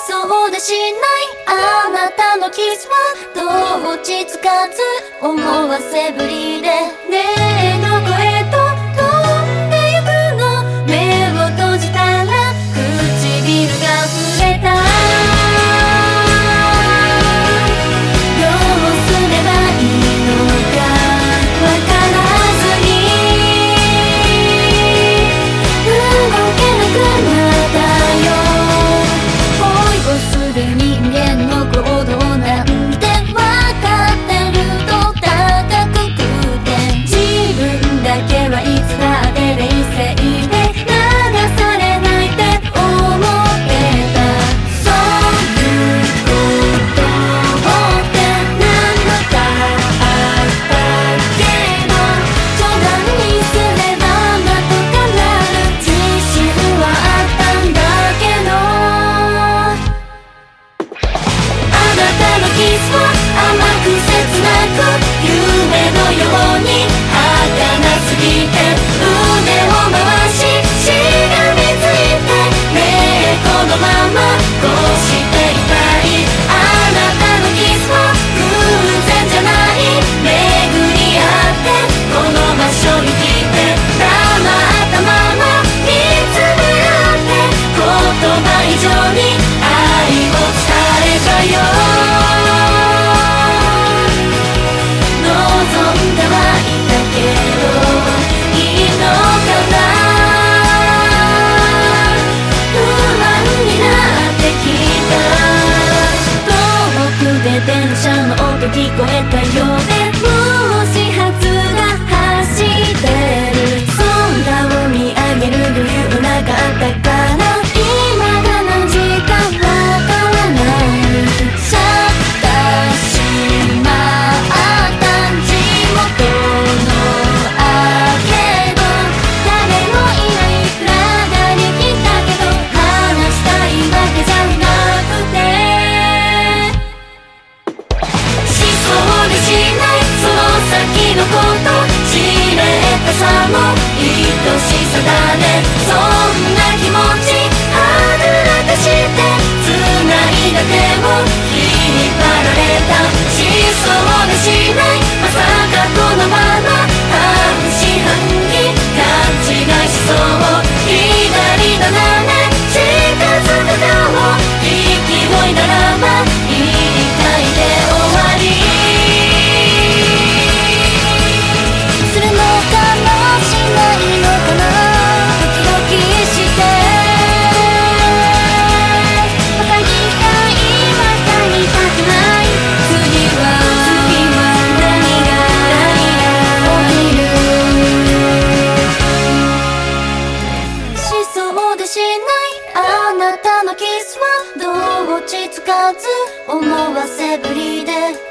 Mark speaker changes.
Speaker 1: そうでしないあなたのキスはどう落ち着かず思わせぶりでねえどこへと飛んでゆくの目を閉じたら唇が触れたどうすればいいのかわからずに動けなくなったよ恋をする人間の行動なんてわかってると高くくって自分だけはいつだって冷静で流されないって思ってたそういうことって何度かあったけど冗談にすればなんとかなる自信はあったんだけどあなたのキスは甘く切なく夢のように儚すぎて腕を回ししがみついてねえこのままこうしていたいあなたのキスは偶然じゃない巡り合ってこの場所に来て黙ったまま見つめ合って言葉以上に愛を伝えたよ望んではいたけどいいのかな不安になってきた遠くで電車の音聞こえたようでもう始発が走ってる空を見上げる余裕なかったから今が何時かわからないシャッターしまった地元のアーケード誰もいない暗がり来たけど話したいわけじゃなくてしそうでしないその先のこと知れたさも愛しさだねそんな気持ちはぐらかして繋いだ手を引っ張られたしそうでしないまさかこのまま半信半疑勘違いしそう左斜め近づくかも勢いならば一回で終わりするのかもしないのかなドキドキしてまた2回また見たくない次は何が起きるしそうでしないあなたのキスはどう落ち着かず思わせぶりで